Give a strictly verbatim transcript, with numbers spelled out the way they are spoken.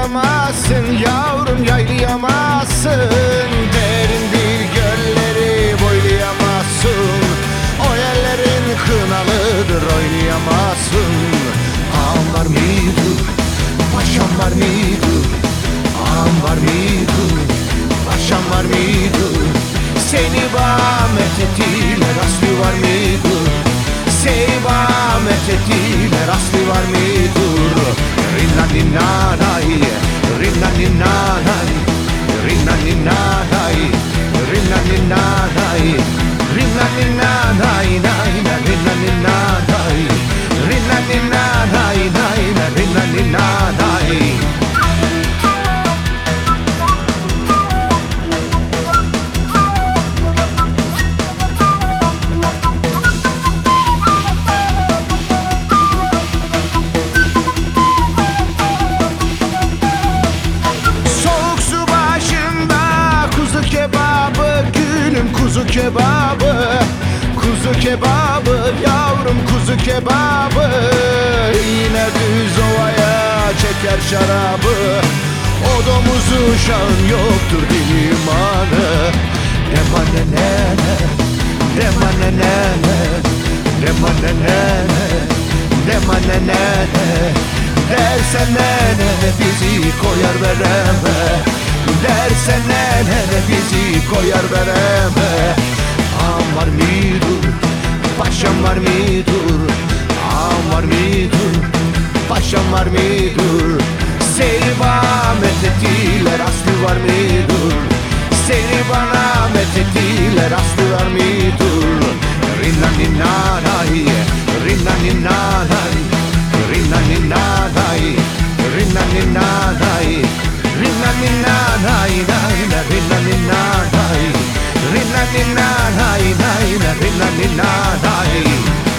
yaylayamazsın yavrum, yaylayamazsın. Derin bir gölleri boylayamazsın. O yerlerin kınalıdır, oynayamazsın. Ağam var mıydı, paşam var mıydı? Ağam var mıydı, paşam var mıydı? Seni bana methettiler, aslı var mıydı? Seni bana methettiler, aslı var mıydı? Rinna ninna nay, rinna ninna nay, rinna ninna nay, rinna ninna nay, rinna ninna nay, nay, rinna ninna nay, rinna ninna nay, nay, rinna ninna nay. Kuzu kebabı, kuzu kebabı, yavrum kuzu kebabı. Yine düz ovaya çeker şarabı. O domuzu uşağın yoktur dil imanı. Demane nene, demane nene, demane nene, demane nene. Dersen nene bizi koyar vereme. Dersen nene bizi koyar vereme. Ağam var mıdır, paşam var mıdır? Ağam var mıdır, paşam var mıdır? Seni bana methettiler, aslı var mıdır? Seni bana methettiler, aslı var mıdır? Rinna ninna nay, rinna ninna nay, rinna ninna nay, rinna ninna nay, rinna ninna nay, nay, rinna ninna nay, rinna ninna nay, nay, rinna ninna nay.